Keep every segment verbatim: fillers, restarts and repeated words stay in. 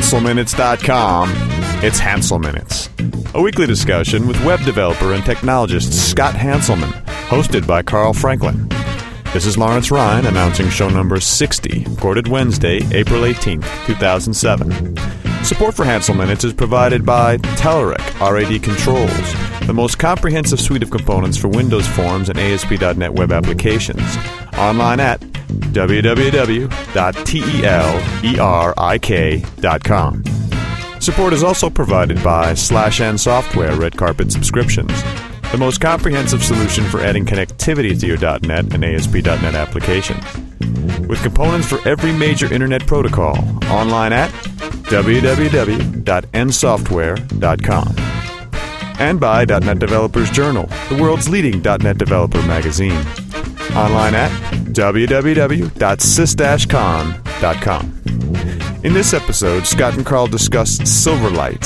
Hansel Minutes dot com, it's Hansel Minutes, a weekly discussion with web developer and technologist Scott Hanselman, hosted by Carl Franklin. This is Lawrence Ryan announcing show number sixty, recorded Wednesday, April eighteenth, two thousand seven. Support for Hansel Minutes is provided by Telerik R A D Controls, the most comprehensive suite of components for Windows Forms and A S P dot net web applications. Online at w w w dot telerik dot com. Support is also provided by Slash N Software Red Carpet Subscriptions, the most comprehensive solution for adding connectivity to your .NET and A S P dot net applications. With components for every major internet protocol. Online at w w w dot n software dot com. And by .NET Developers Journal, the world's leading .NET developer magazine. Online at w w w dot sys dash con dot com. In this episode, Scott and Carl discussed Silverlight.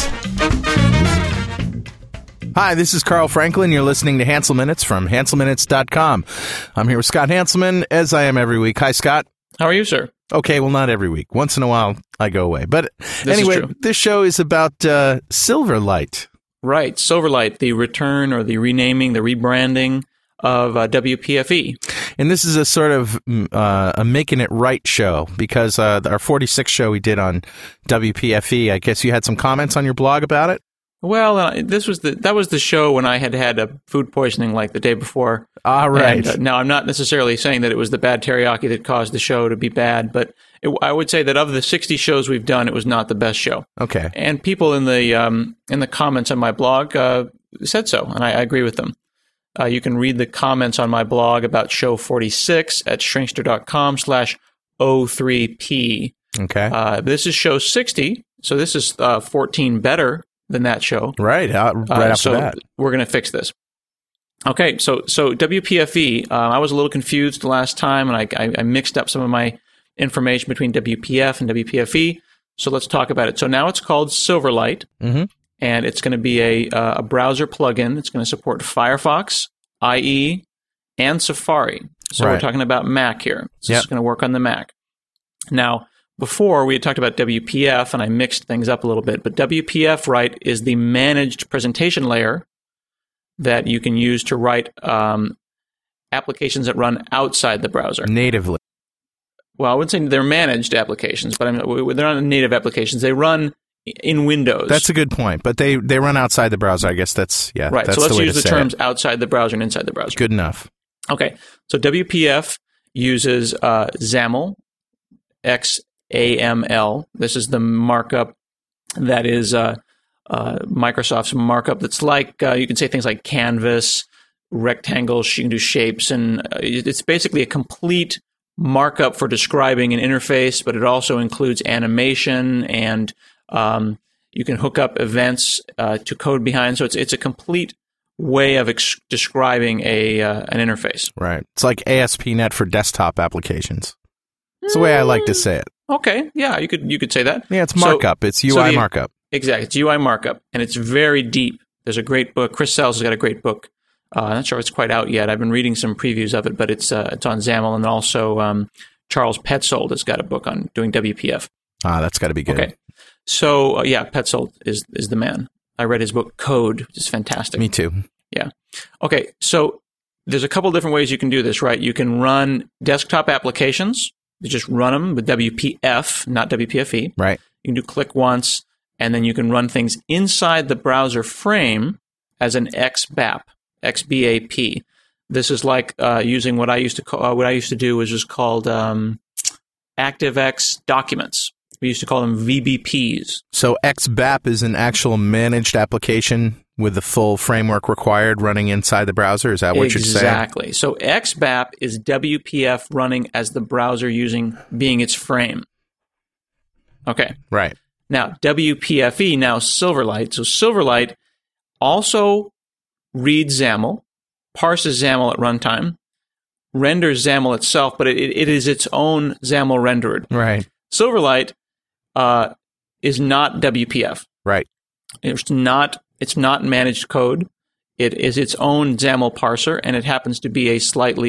Hi, this is Carl Franklin. You're listening to Hansel Minutes from Hansel Minutes dot com. I'm here with Scott Hanselman, as I am every week. Hi, Scott. How are you, sir? Okay, well, not every week. Once in a while, I go away. But this anyway, this show is about uh, Silverlight. Right, Silverlight, the return or the renaming, the rebranding of uh, W P F E. And this is a sort of uh, a making it right show, because uh, our forty-sixth show we did on W P F E, I guess you had some comments on your blog about it? Well, uh, this was the that was the show when I had had a food poisoning like the day before. Ah, right. And, uh, now, I'm not necessarily saying that it was the bad teriyaki that caused the show to be bad, but it, I would say that of the sixty shows we've done, it was not the best show. Okay. And people in the um, in the comments on my blog uh, said so, and I, I agree with them. Uh, you can read the comments on my blog about show forty-six at shrinkster dot com slash O three P. Okay. Uh, this is show sixty, so this is uh, fourteen better than that show. Right, uh, right uh, after so that. We're going to fix this. Okay, so so W P F E, uh, I was a little confused the last time, and I, I, I mixed up some of my information between W P F and W P F E, so let's talk about it. So now it's called Silverlight, mm-hmm. and it's going to be a, uh, a browser plugin. It's going to support Firefox, I E, and Safari. So right. we're talking about Mac here. So yep. This is going to work on the Mac. Now, before, we had talked about W P F, and I mixed things up a little bit. But W P F, right, is the managed presentation layer that you can use to write um, applications that run outside the browser. Natively. Well, I wouldn't say they're managed applications, but I mean, they're not native applications. They run in Windows. That's a good point. But they, they run outside the browser. I guess that's, yeah. Right, that's so let's the way use to the say terms it. outside the browser and inside the browser. Good enough. Okay, so W P F uses uh, XAML, X A M L. This is the markup that is uh, uh, Microsoft's markup. That's like, uh, you can say things like canvas, rectangles, you can do shapes, and uh, it's basically a complete markup for describing an interface, but it also includes animation, and um, you can hook up events uh, to code behind. So it's it's a complete way of ex- describing a uh, an interface. Right. It's like A S P dot net for desktop applications. It's the way I like to say it. Okay, yeah, you could you could say that. Yeah, it's markup. So, it's U I so the, markup. Exactly, it's U I markup, and it's very deep. There's a great book. Chris Sells has got a great book. Uh, I'm not sure if it's quite out yet. I've been reading some previews of it, but it's uh, it's on XAML, and also um, Charles Petzold has got a book on doing W P F. Ah, that's got to be good. Okay, so uh, yeah, Petzold is is the man. I read his book Code, which is fantastic. Me too. Yeah. Okay, so there's a couple different ways you can do this, right? You can run desktop applications. You just run them with W P F, not W P F E. Right. You can do click once, and then you can run things inside the browser frame as an X B A P, X B A P. This is like uh, using what I used to call, uh, what I used to do was just called um, ActiveX documents. We used to call them V B Ps. So X B A P is an actual managed application with the full framework required running inside the browser? Is that what exactly. you're saying? Exactly. So X B A P is W P F running as the browser using being its frame. Okay. Right. Now, W P F E, now Silverlight. So Silverlight also reads XAML, parses XAML at runtime, renders XAML itself, but it, it is its own XAML rendered. Right. Silverlight uh, is not W P F. Right. It's not. It's not managed code. It is its own XAML parser, and it happens to be a slightly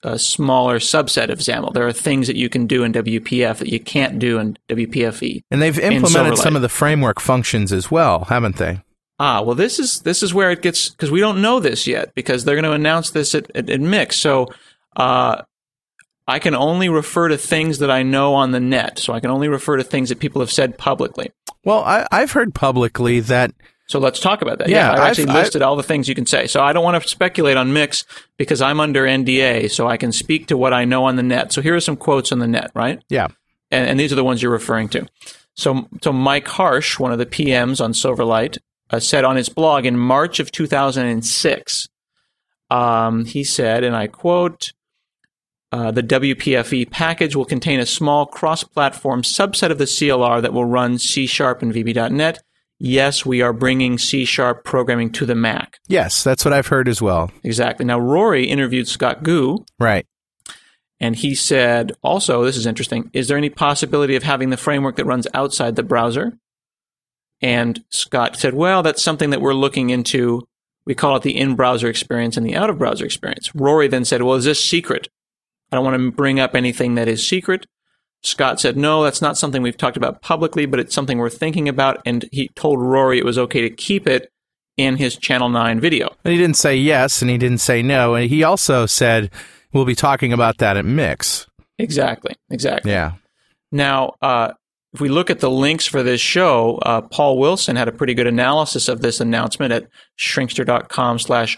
a smaller subset of XAML. There are things that you can do in W P F that you can't do in W P F E. And they've implemented some of the framework functions as well, haven't they? Ah, well, this is this is where it gets, because we don't know this yet, because they're going to announce this at, at, at Mix. So uh, I can only refer to things that I know on the net. So I can only refer to things that people have said publicly. Well, I, I've heard publicly that... So let's talk about that. Yeah, yeah I actually I've, listed I've, all the things you can say. So I don't want to speculate on Mix because I'm under N D A, so I can speak to what I know on the net. So here are some quotes on the net, right? Yeah. And, and these are the ones you're referring to. So, so Mike Harsh, one of the P Ms on Silverlight, uh, said on his blog in March of two thousand six, um, he said, and I quote, uh, the W P F E package will contain a small cross-platform subset of the C L R that will run C Sharp and V B dot net. Yes, we are bringing C Sharp programming to the Mac. Yes, that's what I've heard as well. Exactly. Now, Rory interviewed Scott Gu. Right. And he said, also, this is interesting, is there any possibility of having the framework that runs outside the browser? And Scott said, well, that's something that we're looking into. We call it the in-browser experience and the out-of-browser experience. Rory then said, well, is this secret? I don't want to bring up anything that is secret. Scott said, no, that's not something we've talked about publicly, but it's something we're thinking about. And he told Rory it was okay to keep it in his Channel nine video. But he didn't say yes, and he didn't say no. And he also said, we'll be talking about that at Mix. Exactly, exactly. Yeah. Now, uh, if we look at the links for this show, uh, Paul Wilson had a pretty good analysis of this announcement at shrinkster.com slash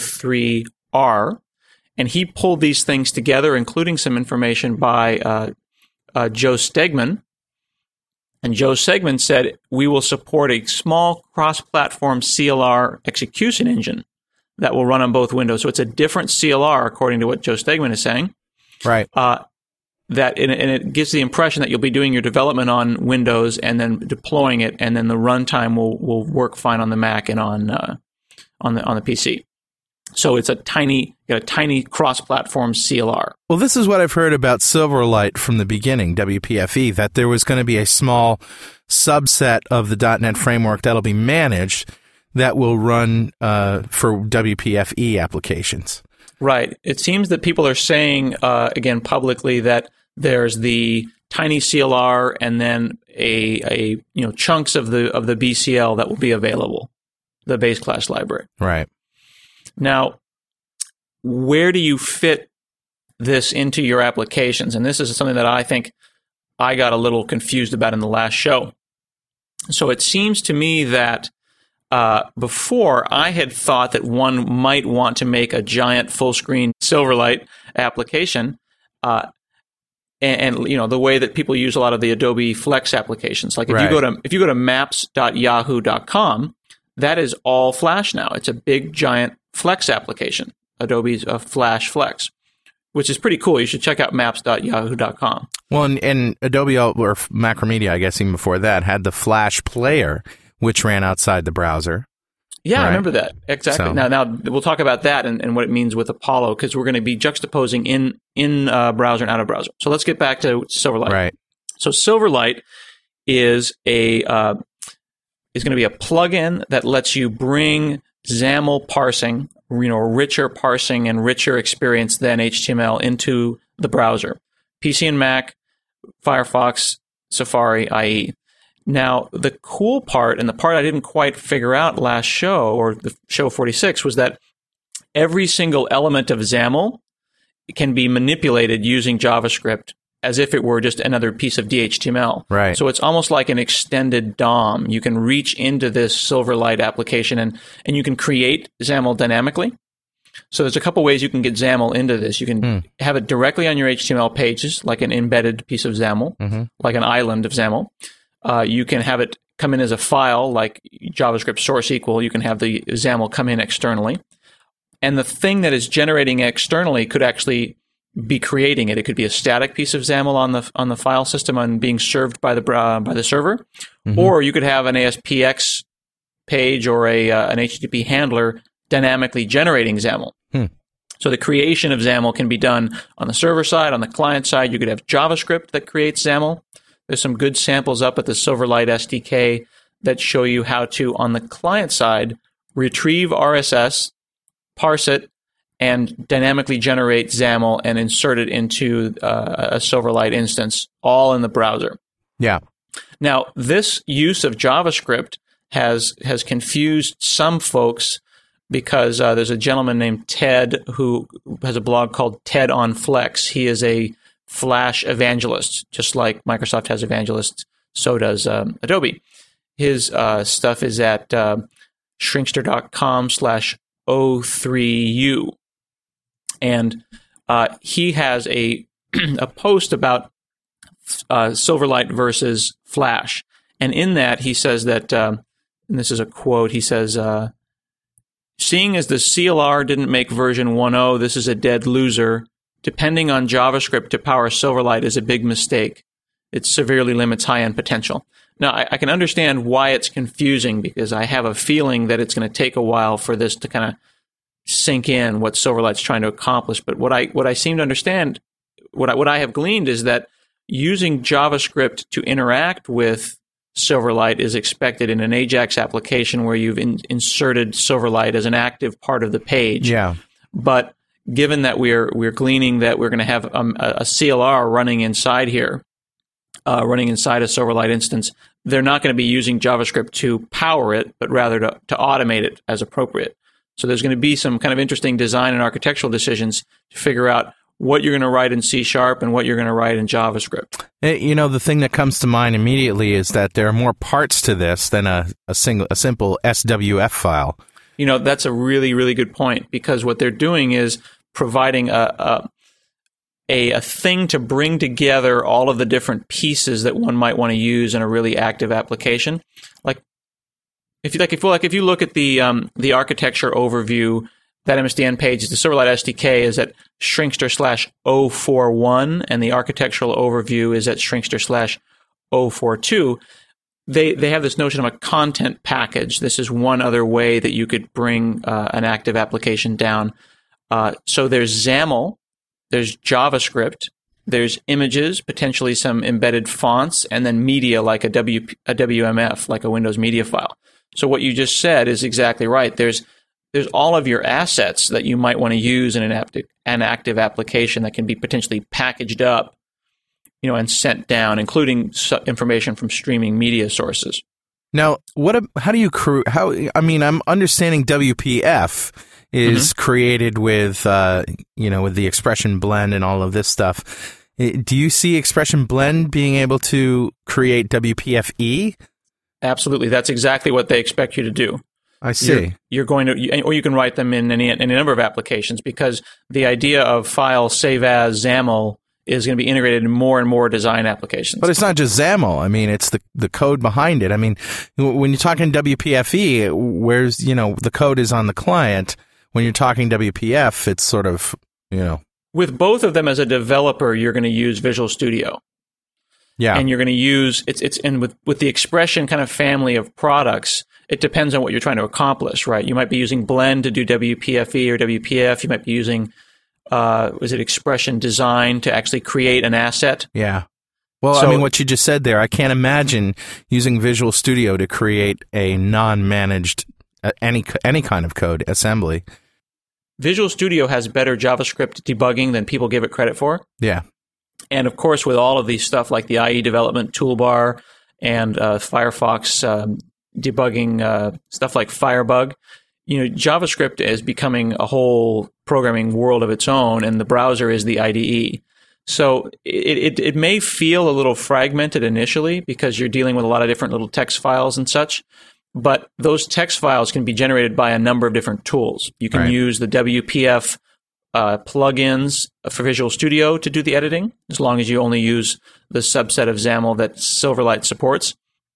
O3R. And he pulled these things together, including some information by uh, uh, Joe Stegman. And Joe Stegman said, we will support a small cross-platform C L R execution engine that will run on both Windows. So it's a different C L R, according to what Joe Stegman is saying. Right. Uh, that and, and it gives the impression that you'll be doing your development on Windows and then deploying it, and then the runtime will will work fine on the Mac and on uh, on the on the P C. So it's a tiny, a tiny cross-platform C L R. Well, this is what I've heard about Silverlight from the beginning, W P F E, that there was going to be a small subset of the .dot net framework that'll be managed that will run uh, for W P F E applications. Right. It seems that people are saying, uh, again, publicly that there's the tiny C L R and then a, a you know chunks of the of the B C L that will be available, the base class library. Right. Now, where do you fit this into your applications? And this is something that I think I got a little confused about in the last show. So it seems to me that uh, before I had thought that one might want to make a giant full-screen Silverlight application, uh, and, and you know the way that people use a lot of the Adobe Flex applications. Like if right. you go to if you go to maps dot yahoo dot com, that is all Flash now. It's a big giant Flex application, Adobe's uh, Flash Flex, which is pretty cool. You should check out maps dot yahoo dot com. Well, and, and Adobe, or Macromedia, I guess even before that, had the Flash Player, which ran outside the browser. Yeah, right? I remember that. Exactly. So. Now, now we'll talk about that and, and what it means with Apollo, because we're going to be juxtaposing in, in uh, browser and out of browser. So let's get back to Silverlight. Right. So Silverlight is a uh, is going to be a plugin that lets you bring XAML parsing, you know, richer parsing and richer experience than H T M L into the browser. P C and Mac, Firefox, Safari, that is. Now, the cool part, and the part I didn't quite figure out last show, or the show forty-six, was that every single element of XAML can be manipulated using JavaScript as if it were just another piece of D H T M L. Right. So it's almost like an extended D O M. You can reach into this Silverlight application and, and you can create XAML dynamically. So there's a couple ways you can get XAML into this. You can mm. have it directly on your H T M L pages, like an embedded piece of XAML, mm-hmm. like an island of XAML. Uh, you can have it come in as a file, like JavaScript source equal. You can have the XAML come in externally. And the thing that is generating externally could actually be creating it. It could be a static piece of XAML on the on the file system and being served by the uh, by the server, mm-hmm. or you could have an A S P X page or a uh, an H T T P handler dynamically generating XAML. Hmm. So the creation of XAML can be done on the server side, on the client side. You could have JavaScript that creates XAML. There's some good samples up at the Silverlight S D K that show you how to, on the client side, retrieve R S S, parse it, and dynamically generate XAML and insert it into uh, a Silverlight instance, all in the browser. Yeah. Now, this use of JavaScript has has confused some folks because uh, there's a gentleman named Ted who has a blog called Ted on Flex. He is a Flash evangelist, just like Microsoft has evangelists, so does um, Adobe. His uh, stuff is at uh, shrinkster.com slash O3U. And uh, he has a a post about uh, Silverlight versus Flash. And in that, he says that, uh, and this is a quote, he says, uh, seeing as the C L R didn't make version one point oh, this is a dead loser. Depending on JavaScript to power Silverlight is a big mistake. It severely limits high-end potential. Now, I, I can understand why it's confusing because I have a feeling that it's going to take a while for this to kind of sink in what Silverlight's trying to accomplish. But what I what I seem to understand, what I, what I have gleaned is that using JavaScript to interact with Silverlight is expected in an Ajax application where you've in, inserted Silverlight as an active part of the page. Yeah. But given that we're we're gleaning that we're going to have um, a, a C L R running inside here, uh, running inside a Silverlight instance, they're not going to be using JavaScript to power it, but rather to, to automate it as appropriate. So there's going to be some kind of interesting design and architectural decisions to figure out what you're going to write in C Sharp and what you're going to write in JavaScript. You know, the thing that comes to mind immediately is that there are more parts to this than a, a single, a simple S W F file. You know, that's a really, really good point because what they're doing is providing a, a a a thing to bring together all of the different pieces that one might want to use in a really active application. Like if you like, if like if you look at the um, the architecture overview, that M S D N page, the Silverlight S D K is at shrinkster slash zero four one, and the architectural overview is at shrinkster slash zero four two. They they have this notion of a content package. This is one other way that you could bring uh, an active application down. Uh, so there's XAML, there's JavaScript, there's images, potentially some embedded fonts, and then media like a, w, a W M F, like a Windows media file. So what you just said is exactly right. There's there's all of your assets that you might want to use in an active, an active application that can be potentially packaged up, you know, and sent down, including information from streaming media sources. Now, what? How do you crew? How? I mean, I'm understanding W P F is mm-hmm. created with, uh, you know, with the expression blend and all of this stuff. Do you see expression blend being able to create W P F E? Absolutely, that's exactly what they expect you to do. I see. You're, you're going to, or you can write them in any in a number of applications because the idea of file save as XAML is going to be integrated in more and more design applications. But it's not just XAML. I mean, it's the the code behind it. I mean, when you're talking W P F E, where's, you know, the code is on the client. When you're talking W P F, it's sort of, you know. With both of them as a developer, you're going to use Visual Studio. Yeah. And you're going to use, it's, it's, and with, with the expression kind of family of products, it depends on what you're trying to accomplish, right? You might be using Blend to do W P F E or W P F. You might be using, uh, was it expression design to actually create an asset? Yeah. Well, so, I mean, what you just said there, I can't imagine using Visual Studio to create a non-managed, uh, any, any kind of code assembly. Visual Studio has better JavaScript debugging than people give it credit for. Yeah. And of course, with all of these stuff like the I E development toolbar and uh, Firefox um, debugging uh, stuff like Firebug, you know, JavaScript is becoming a whole programming world of its own, and the browser is the I D E. So it, it, it may feel a little fragmented initially because you're dealing with a lot of different little text files and such. But those text files can be generated by a number of different tools. You can right. use the W P F uh, plugins for Visual Studio to do the editing, as long as you only use the subset of XAML that Silverlight supports.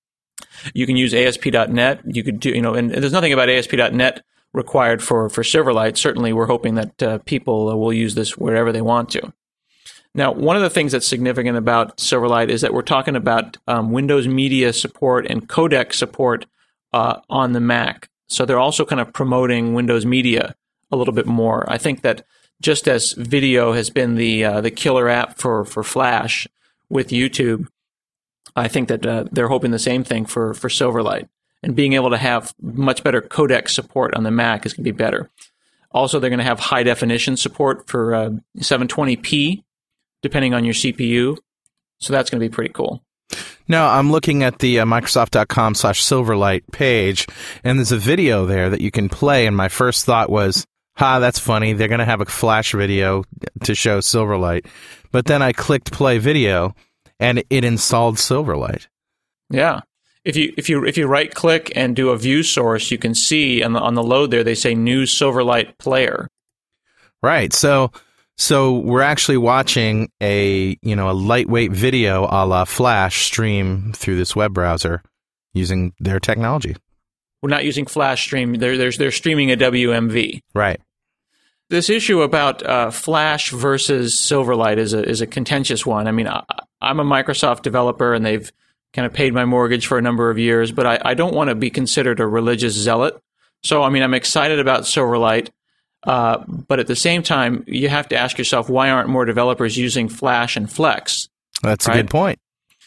You can use A S P dot net. You could do, you know, and there's nothing about A S P dot net required for, for Silverlight. Certainly, we're hoping that uh, people uh, will use this wherever they want to. Now, one of the things that's significant about Silverlight is that we're talking about um, Windows Media support and codec support Uh, on the Mac. So they're also kind of promoting Windows Media a little bit more. I think that just as video has been the uh, the killer app for, for Flash with YouTube, I think that uh, they're hoping the same thing for, for Silverlight. And being able to have much better codec support on the Mac is going to be better. Also, they're going to have high definition support for uh, seven twenty p, depending on your C P U. So that's going to be pretty cool. Now, I'm looking at the uh, Microsoft.com slash Silverlight page, and there's a video there that you can play, and my first thought was, ha, that's funny. They're going to have a flash video to show Silverlight. But then I clicked play video, and it installed Silverlight. Yeah. If you if you if you right click and do a view source, you can see on the on the load there they say new Silverlight player. Right. So so we're actually watching a you know a lightweight video a la Flash stream through this web browser using their technology. We're not using Flash stream. They're they're, they're streaming a W M V. Right. This issue about uh, Flash versus Silverlight is a is a contentious one. I mean, I, I'm a Microsoft developer, and they've kind of paid my mortgage for a number of years, but I, I don't want to be considered a religious zealot. So, I mean, I'm excited about Silverlight, uh, but at the same time, you have to ask yourself, why aren't more developers using Flash and Flex? That's right? a good point.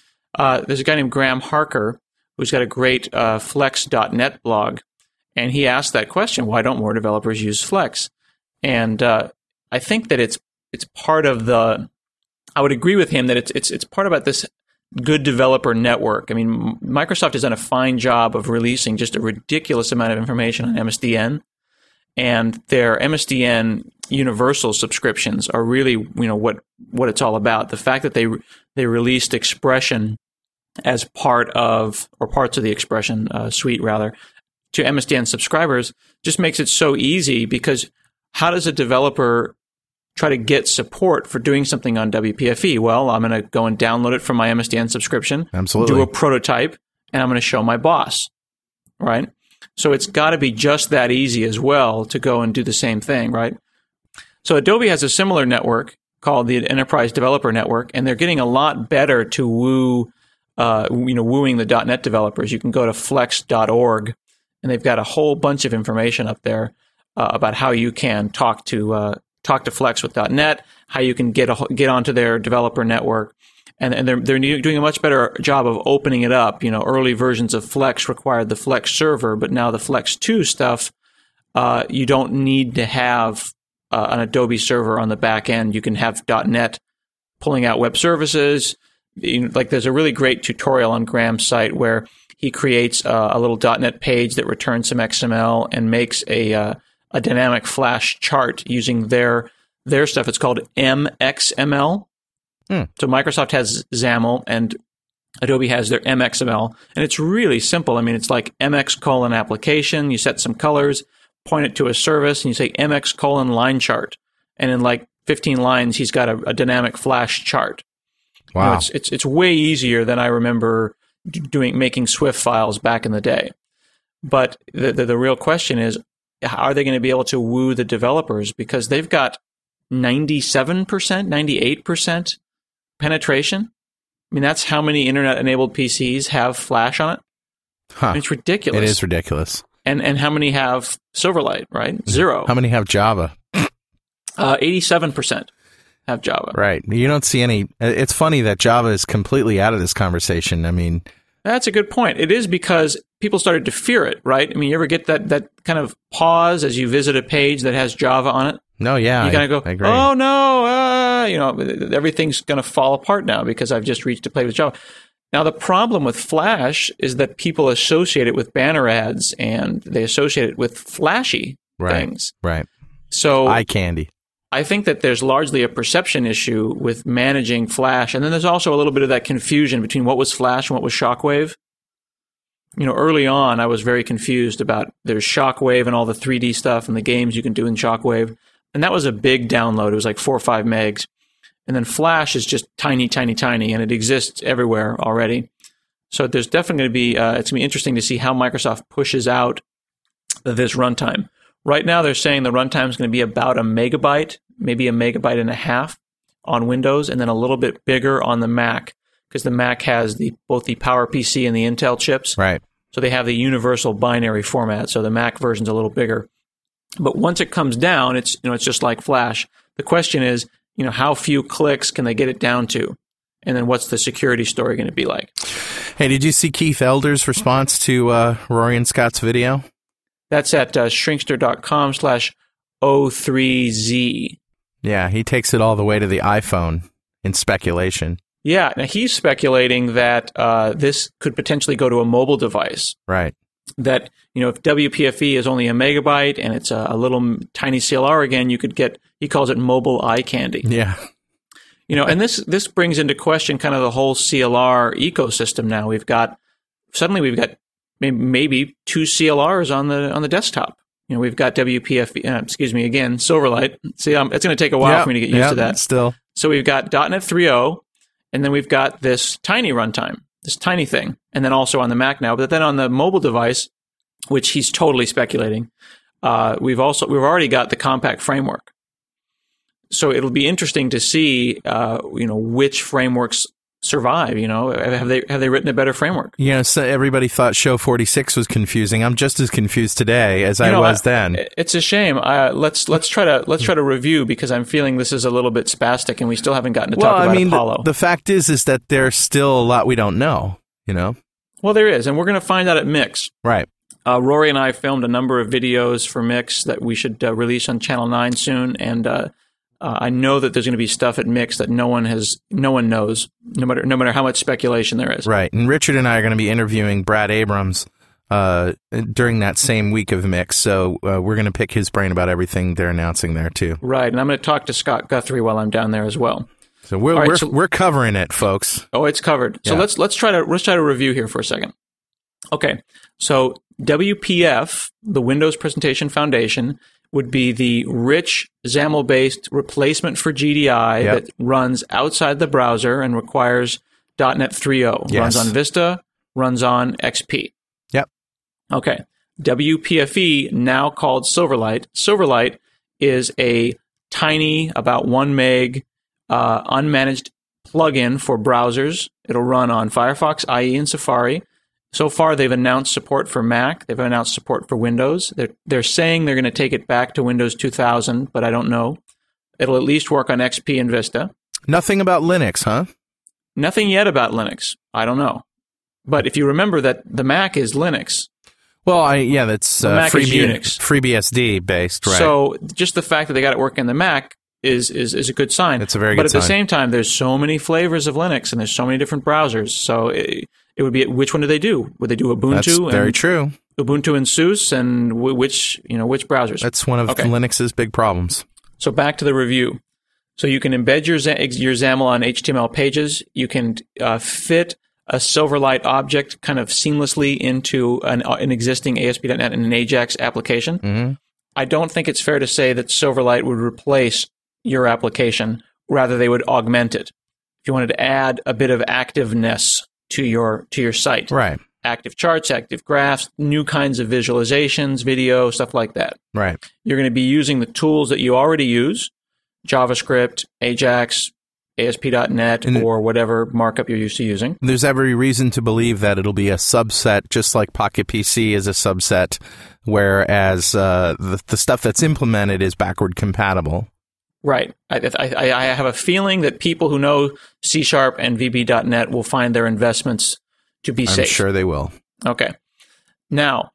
Uh, there's a guy named Graham Harker who's got a great uh, flex dot net blog, and he asked that question, why don't more developers use Flex? And uh, I think that it's it's part of the, I would agree with him that it's it's it's part about this good developer network. I mean, Microsoft has done a fine job of releasing just a ridiculous amount of information on M S D N, and their M S D N universal subscriptions are really, you know, what what it's all about. The fact that they they released Expression as part of, or parts of the Expression uh, suite rather, to M S D N subscribers just makes it so easy, because how does a developer try to get support for doing something on W P F E? Well, I'm going to go and download it from my M S D N subscription, Absolutely. do a prototype, and I'm going to show my boss, right? So it's got to be just that easy as well to go and do the same thing, right? So Adobe has a similar network called the Enterprise Developer Network, and they're getting a lot better to woo, uh, you know, wooing the .NET developers. You can go to flex dot org, and they've got a whole bunch of information up there uh, about how you can talk to uh, talk to Flex with .NET, how you can get a, get onto their developer network, and, and they're they're doing a much better job of opening it up. You know, early versions of Flex required the Flex server, but now the Flex two stuff, uh, you don't need to have uh, an Adobe server on the back end. You can have .NET pulling out web services. You know, like there's a really great tutorial on Graham's site where he creates uh, a little .NET page that returns some X M L and makes a uh, a dynamic Flash chart using their their stuff. It's called M X M L. Hmm. So Microsoft has XAML and Adobe has their M X M L, and it's really simple. I mean, it's like M X colon application. You set some colors, point it to a service, and you say M X colon line chart, and in like fifteen lines, he's got a, a dynamic Flash chart. Wow, you know, it's, it's it's way easier than I remember doing making Swift files back in the day. But the the, the real question is, are they going to be able to woo the developers? Because they've got ninety-seven percent, ninety-eight percent penetration. I mean, that's how many internet-enabled P Cs have Flash on it. Huh. I mean, it's ridiculous. It is ridiculous. And and how many have Silverlight, right? Zero. How many have Java? Uh, eighty-seven percent have Java. Right. You don't see any. It's funny that Java is completely out of this conversation. I mean, that's a good point. It is because people started to fear it, right? I mean, you ever get that, that kind of pause as you visit a page that has Java on it? No, yeah. You kind of go, I agree. oh, no, uh, you know, everything's going to fall apart now because I've just reached a play with Java. Now, the problem with Flash is that people associate it with banner ads and they associate it with flashy right, things. Right. So eye candy. I think that there's largely a perception issue with managing Flash. And then there's also a little bit of that confusion between what was Flash and what was Shockwave. You know, early on, I was very confused about there's Shockwave and all the three D stuff and the games you can do in Shockwave. And that was a big download. It was like four or five megs. And then Flash is just tiny, tiny, tiny, and it exists everywhere already. So there's definitely going to be, uh, it's going to be interesting to see how Microsoft pushes out this runtime. Right now, they're saying the runtime is going to be about a megabyte, maybe a megabyte and a half on Windows, and then a little bit bigger on the Mac, because the Mac has the both the PowerPC and the Intel chips. Right. So they have the universal binary format. So the Mac version's a little bigger. But once it comes down, it's you know it's just like Flash. The question is, you know, how few clicks can they get it down to? And then what's the security story going to be like? Hey, did you see Keith Elder's response to uh, Rory and Scott's video? That's at uh, shrinkster.com slash O three Z. Yeah, he takes it all the way to the iPhone in speculation. Yeah, now he's speculating that uh, this could potentially go to a mobile device. Right. That, you know, if W P F E is only a megabyte and it's a, a little tiny C L R again, you could get, he calls it mobile eye candy. Yeah. You know, and this this brings into question kind of the whole C L R ecosystem now. We've got, suddenly we've got maybe, maybe two C L Rs on the on the desktop. You know, we've got W P F E, uh, excuse me, again, Silverlight. See, um, it's going to take a while yep, for me to get used yep, to that. Still. So we've got .dot net three point oh, and then we've got this tiny runtime, this tiny thing, and then also on the Mac now. But then on the mobile device, which he's totally speculating, uh, we've also we've already got the compact framework. So it'll be interesting to see, uh, you know, which frameworks survive. You know, have they have they written a better framework? You know, so everybody thought Show forty-six was confusing. I'm just as confused today as you I know, was I, then. It's a shame. Uh, let's let's try to let's try to review, because I'm feeling this is a little bit spastic, and we still haven't gotten to well, talk about I mean, Apollo. The, the fact is, is that there's still a lot we don't know. You know. Well, there is, and we're going to find out at Mix. Right. Uh, Rory and I filmed a number of videos for Mix that we should uh, release on Channel nine soon, and uh, uh, I know that there's going to be stuff at Mix that no one has, no one knows, no matter no matter how much speculation there is. Right, and Richard and I are going to be interviewing Brad Abrams uh, during that same week of Mix, so uh, we're going to pick his brain about everything they're announcing there too. Right, and I'm going to talk to Scott Guthrie while I'm down there as well. So we're right, we're so, we're covering it, folks. Oh, it's covered. So yeah. let's let's try to let's try to review here for a second. Okay, so W P F, the Windows Presentation Foundation, would be the rich XAML-based replacement for G D I yep. that runs outside the browser and requires .dot net three point oh. Yes. Runs on Vista, runs on X P. Yep. Okay. W P F E, now called Silverlight. Silverlight is a tiny, about one meg, uh, unmanaged plugin for browsers. It'll run on Firefox, I E, and Safari. So far, they've announced support for Mac. They've announced support for Windows. They're, they're saying they're going to take it back to Windows two thousand, but I don't know. It'll at least work on X P and Vista. Nothing about Linux, huh? Nothing yet about Linux. I don't know. But if you remember that the Mac is Linux. Well, I yeah, that's uh, Mac free is B- Unix. FreeBSD based, right? So just the fact that they got it working in the Mac is is, is a good sign. It's a very but good sign. But at the sign. same time, there's so many flavors of Linux and there's so many different browsers. So it, it would be, which one do they do? Would they do Ubuntu? That's and, very true. Ubuntu and SUSE, and w- which you know which browsers? That's one of okay. Linux's big problems. So back to the review. So you can embed your your XAML on H T M L pages. You can uh, fit a Silverlight object kind of seamlessly into an, uh, an existing A S P dot net and an Ajax application. Mm-hmm. I don't think it's fair to say that Silverlight would replace your application. Rather, they would augment it. If you wanted to add a bit of activeness to your to your site, right? Active charts, active graphs, new kinds of visualizations, video, stuff like that. Right. You're going to be using the tools that you already use, JavaScript, Ajax, A S P dot net, and or whatever markup you're used to using. There's every reason to believe that it'll be a subset, just like Pocket P C is a subset, whereas uh, the, the stuff that's implemented is backward compatible. Right. I, I, I have a feeling that people who know C Sharp and V B dot net will find their investments to be I'm safe. I'm sure they will. Okay. Now,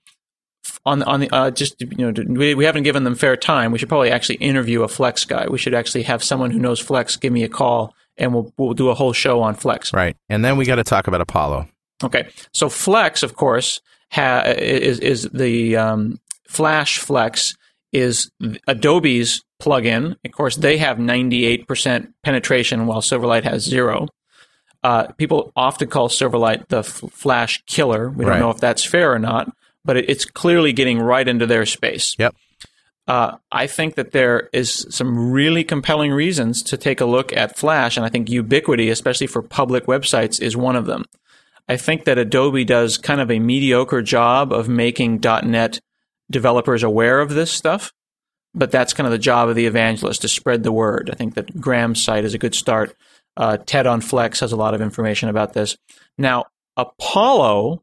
on on the uh, just you know we, we haven't given them fair time. We should probably actually interview a Flex guy. We should actually have someone who knows Flex give me a call, and we'll we'll do a whole show on Flex. Right. And then we got to talk about Apollo. Okay. So Flex, of course, ha- is is the um, Flash Flex is Adobe's plugin. Of course, they have ninety-eight percent penetration, while Silverlight has zero. Uh, people often call Silverlight the f- Flash killer. We don't right. know if that's fair or not, but it, it's clearly getting right into their space. Yep. Uh, I think that there is some really compelling reasons to take a look at Flash, and I think Ubiquity, especially for public websites, is one of them. I think that Adobe does kind of a mediocre job of making .NET developers aware of this stuff, but that's kind of the job of the evangelist, to spread the word. I think that Graham's site is a good start. Uh, Ted on Flex has a lot of information about this. Now, Apollo,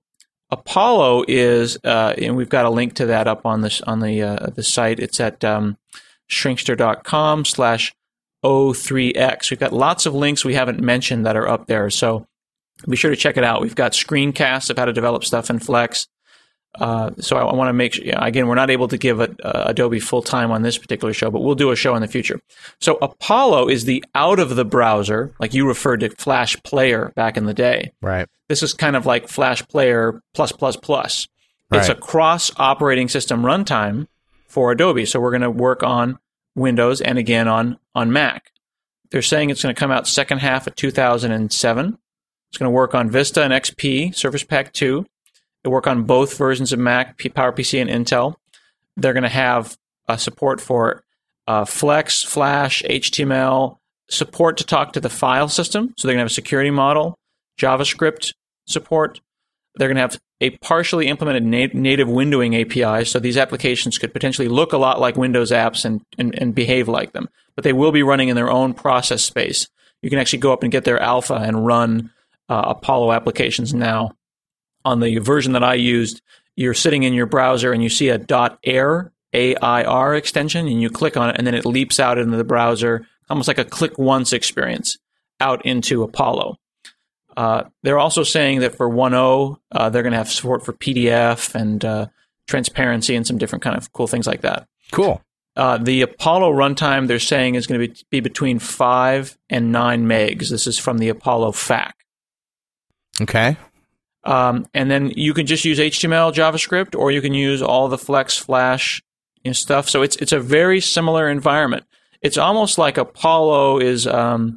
Apollo is, uh, and we've got a link to that up on this on the uh, the site. It's at um, shrinkster.com slash O3X. We've got lots of links we haven't mentioned that are up there, so be sure to check it out. We've got screencasts of how to develop stuff in Flex. Uh, so I, I want to make sure, yeah, again, we're not able to give a, uh, Adobe full time on this particular show, but we'll do a show in the future. So Apollo is the out of the browser, like you referred to Flash Player back in the day. Right. This is kind of like Flash Player plus, plus, plus. It's Right. a cross operating system runtime for Adobe. So we're going to work on Windows and again on, on Mac. They're saying it's going to come out second half of two thousand seven. It's going to work on Vista and X P, Surface Pack two. It'll work on both versions of Mac, PowerPC, and Intel. They're going to have uh, support for uh, Flex, Flash, H T M L, support to talk to the file system. So they're going to have a security model, JavaScript support. They're going to have a partially implemented nat- native windowing A P I. So these applications could potentially look a lot like Windows apps and, and, and behave like them. But they will be running in their own process space. You can actually go up and get their alpha and run uh, Apollo applications now. On the version that I used, you're sitting in your browser and you see a .air, A I R extension, and you click on it, and then it leaps out into the browser, almost like a click once experience, out into Apollo. Uh, they're also saying that for one point oh, uh, they're going to have support for P D F and uh, transparency and some different kind of cool things like that. Cool. Uh, the Apollo runtime, they're saying, is going to be, be between five and nine megs. This is from the Apollo F A Q. Okay. Um, and then you can just use H T M L, JavaScript, or you can use all the Flex, Flash, you know, stuff. So it's it's a very similar environment. It's almost like Apollo is um,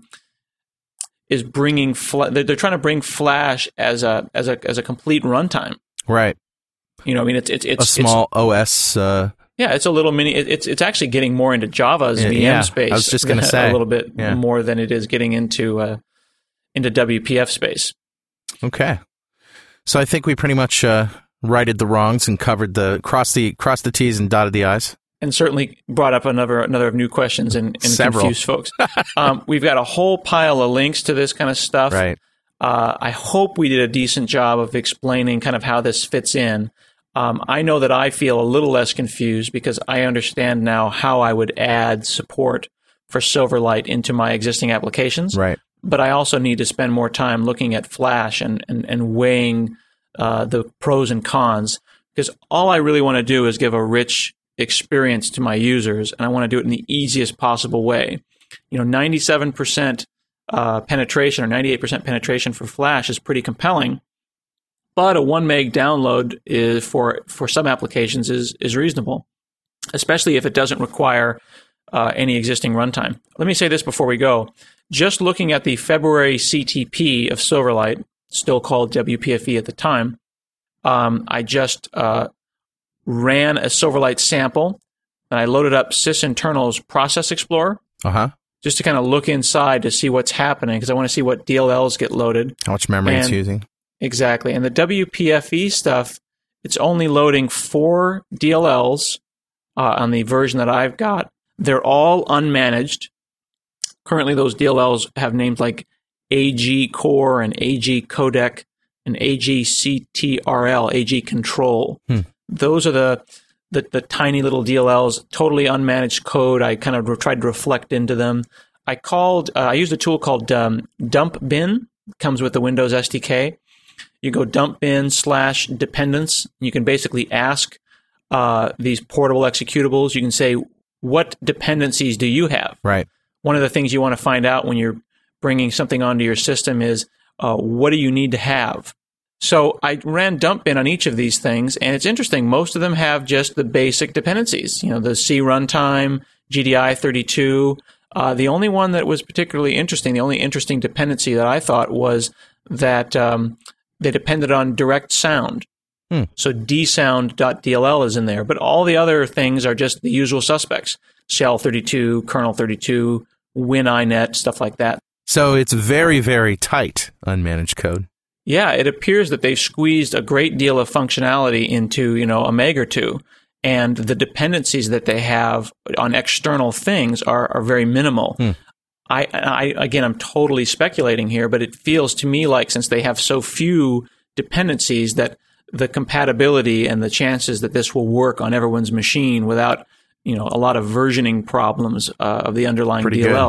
is bringing fla- they're, they're trying to bring Flash as a as a as a complete runtime. Right. You know, I mean, it's it's it's a small it's, O S. Uh, yeah, it's a little mini. It, it's it's actually getting more into Java's yeah, V M yeah, space. I was just going to say a little bit yeah. more than it is getting into uh, into W P F space. Okay. So I think we pretty much uh, righted the wrongs and covered the crossed the crossed the T's and dotted the I's, and certainly brought up another another of new questions and, and confused folks. um, we've got a whole pile of links to this kind of stuff. right? Uh, I hope we did a decent job of explaining kind of how this fits in. Um, I know that I feel a little less confused because I understand now how I would add support for Silverlight into my existing applications. Right. But I also need to spend more time looking at Flash and, and, and weighing uh, the pros and cons, because all I really want to do is give a rich experience to my users, and I want to do it in the easiest possible way. You know, ninety-seven percent uh, penetration or ninety-eight percent penetration for Flash is pretty compelling, but a one meg download is for for some applications is is reasonable, especially if it doesn't require uh, any existing runtime. Let me say this before we go. Just looking at the February C T P of Silverlight, still called W P F E at the time, um, I just uh, ran a Silverlight sample, and I loaded up sysinternal's Process Explorer Uh-huh. just to kind of look inside to see what's happening, because I want to see what D L Ls get loaded. How much memory and, it's using. Exactly. And the W P F E stuff, it's only loading four D L Ls uh, on the version that I've got. They're all unmanaged. Currently, those D L Ls have names like A G Core and A G Codec and A G C T R L, A G Control. Hmm. Those are the, the the tiny little D L Ls, totally unmanaged code. I kind of re- tried to reflect into them. I called, uh, I used a tool called um, Dump Bin. It comes with the Windows S D K. You go dump bin slash dependence. You can basically ask uh, these portable executables. You can say, what dependencies do you have? Right. One of the things you want to find out when you're bringing something onto your system is, uh, what do you need to have? So I ran dump bin on each of these things, and it's interesting. Most of them have just the basic dependencies. You know, the C runtime, G D I thirty-two. Uh, the only one that was particularly interesting, the only interesting dependency that I thought was that um, they depended on direct sound. Hmm. So dsound.dll is in there, but all the other things are just the usual suspects. Shell thirty-two, kernel thirty-two, WinINet, stuff like that. So it's very, very tight unmanaged code. Yeah, it appears that they've squeezed a great deal of functionality into, you know, a meg or two. And the dependencies that they have on external things are, are very minimal. Hmm. I, I, again, I'm totally speculating here, but it feels to me like since they have so few dependencies that the compatibility and the chances that this will work on everyone's machine without, you know, a lot of versioning problems uh, of the underlying Pretty D L Ls good.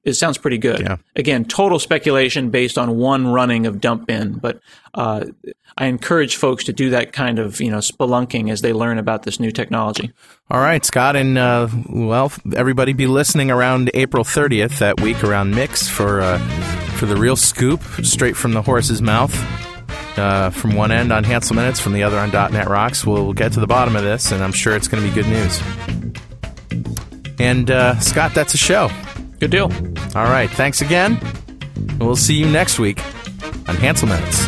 it sounds pretty good. Yeah. Again, total speculation based on one running of dump bin, but uh, I encourage folks to do that kind of, you know, spelunking as they learn about this new technology. All right, Scott, and uh, well, everybody be listening around April thirtieth that week around Mix for uh, for the real scoop, straight from the horse's mouth. Uh, from one end on Hansel Minutes, from the other on .dot net Rocks. We'll get to the bottom of this, and I'm sure it's going to be good news. And uh, Scott, that's a show. Good deal. All right, thanks again. We'll see you next week on Hansel Minutes.